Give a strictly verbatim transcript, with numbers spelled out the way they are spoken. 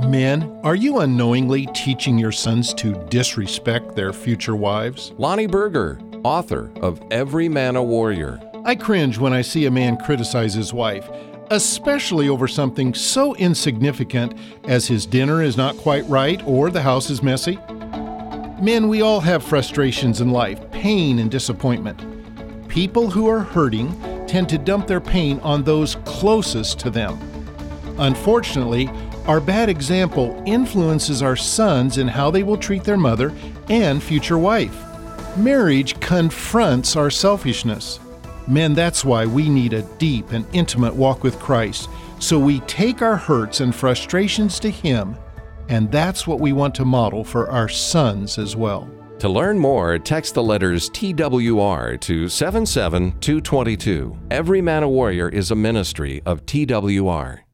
Men, are you unknowingly teaching your sons to disrespect their future wives? Lonnie Berger, author of Every Man a Warrior. I cringe when I see a man criticize his wife, especially over something so insignificant as his dinner is not quite right or the house is messy. Men, we all have frustrations in life, pain and disappointment. People who are hurting tend to dump their pain on those closest to them. Unfortunately, our bad example influences our sons in how they will treat their mother and future wife. Marriage confronts our selfishness. Men, that's why we need a deep and intimate walk with Christ, so we take our hurts and frustrations to Him, and that's what we want to model for our sons as well. To learn more, text the letters T W R to seven seven two two two. Every Man a Warrior is a ministry of T W R.